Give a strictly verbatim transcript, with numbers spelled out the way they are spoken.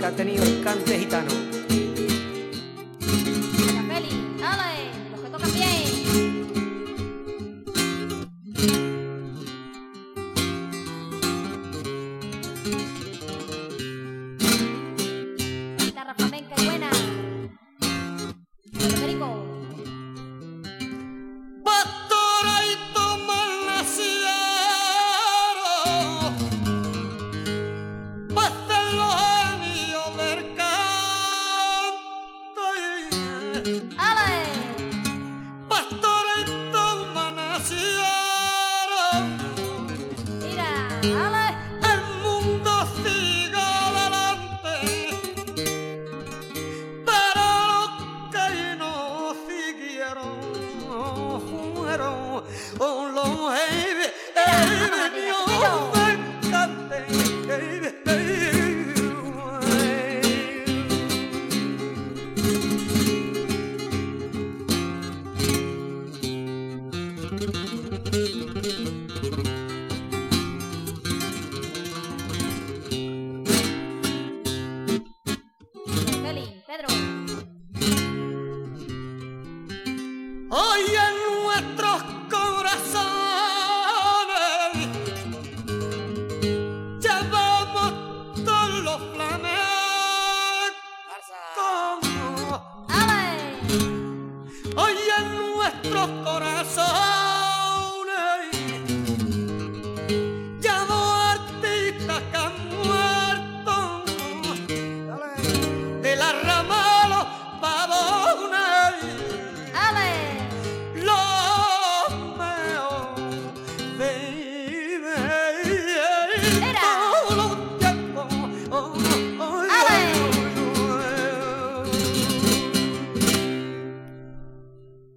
que ha tenido el cante gitano. Feli, dale, los que tocan bien. Guitarra flamenca y buena. Federico. ¡Ale! Pastorito me nacieron. Mira, ¡ale!